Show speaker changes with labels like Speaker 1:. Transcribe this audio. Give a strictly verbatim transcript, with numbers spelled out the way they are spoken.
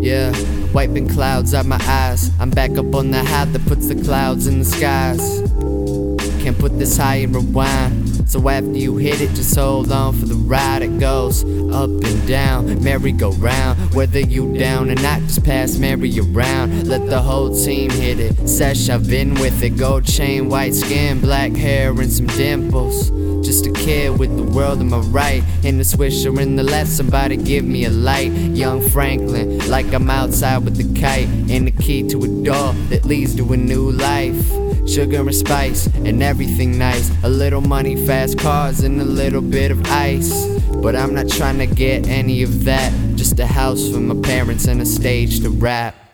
Speaker 1: Yeah, wiping clouds out my eyes. I'm back up on the high that puts the clouds in the skies. Can't put this high and rewind. So after you hit it, just hold on for the ride. It goes up and down, merry-go-round. Whether you down or not, just pass merry around. Let the whole team hit it. Sesh, I've been with it. Gold chain, white skin, black hair, and some dimples. Just a kid with the world in my right, and the swisher in the left. Somebody give me a light. Young Franklin, like I'm outside with the kite, and the key to a door that leads to a new life. Sugar and spice and everything nice. A little money, fast cars, and a little bit of ice. But I'm not trying to get any of that. Just a house for my parents and a stage to rap.